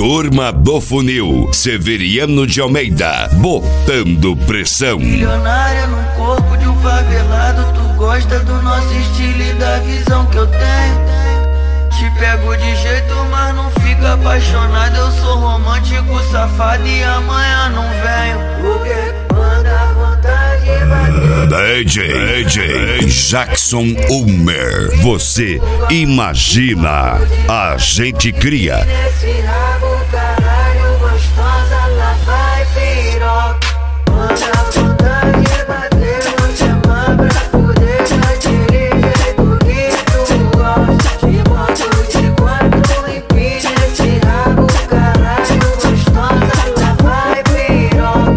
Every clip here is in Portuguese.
Turma do Funil, Severiano de Almeida, botando pressão. Milionária no corpo de um favelado, tu gosta do nosso estilo e da visão que eu tenho. Te pego de jeito, mas não fica apaixonado. Eu sou romântico, safado e amanhã não venho. Porque quando a vontade bater, DJ Jackson Ulmer, você imagina, a gente cria. nesse rabo, caralho, gostosa, lá vai piroca. Quando a vontade bater, vou chamar pra fuder daquele jeito que tu gosta. Te boto de quatro e pide esse rabo, caralho, gostosa, lá vai piroca.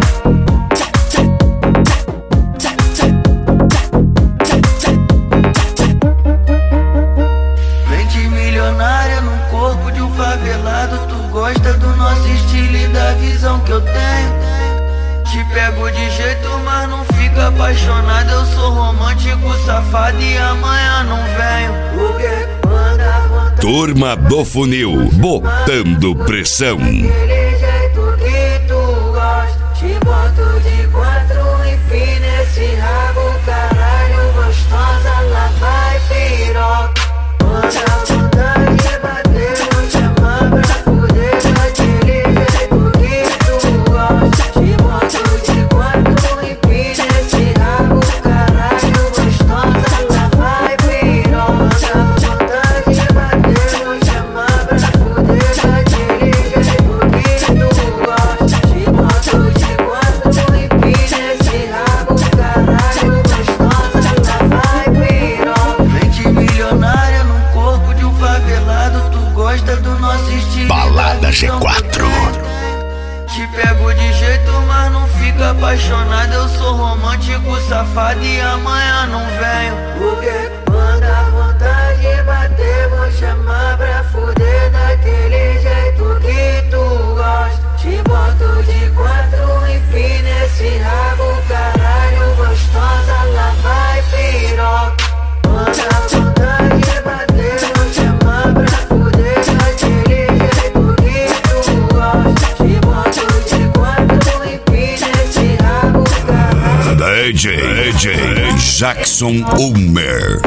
Mente milionária no corpo de um favelado, tu gosta do nosso estilo e da visão que eu tenho. Te pego de jeito, mas não fica apaixonado. Eu sou romântico, safado e amanhã não venho. Porque quando a vontade Turma do Funil, botando pressão. daquele jeito que tu gosta, te boto de quatro e pina esse rabo, caralho, gostosa, lá vai piroca. Quando a vontade bater, vou chamar pra fuder daquele jeito que tu gosta. Te boto de quatro e pina esse rabo, caralho, gostosa, lá vai piroca. Quando a vontade bater, vou chamar pra fuder daquele jeito que tu gosta. Te boto de quatro e pina esse rabo, caralho, gostosa, lá vai piroca. Mente milionária no corpo de um favelado, tu gosta do nosso estilo. Balada G4. Te pego de jeito, mas não fica apaixonado. Eu sou romântico, safado e amanhã não venho. Porque quando a vontade bater, vou chamar pra fuder daquele jeito que tu gosta. Te boto de quatro e pina esse rabo, caralho, gostosa, lá vai piroca. Quando a vontade bater, vou chamar pra fuder daquele jeito que tu gosta. Te boto de quatro e pina esse rabo, caralho. DJ Jackson Ulmer.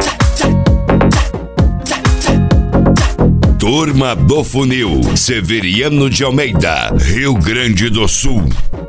Turma do Funil, Severiano de Almeida, Rio Grande do Sul.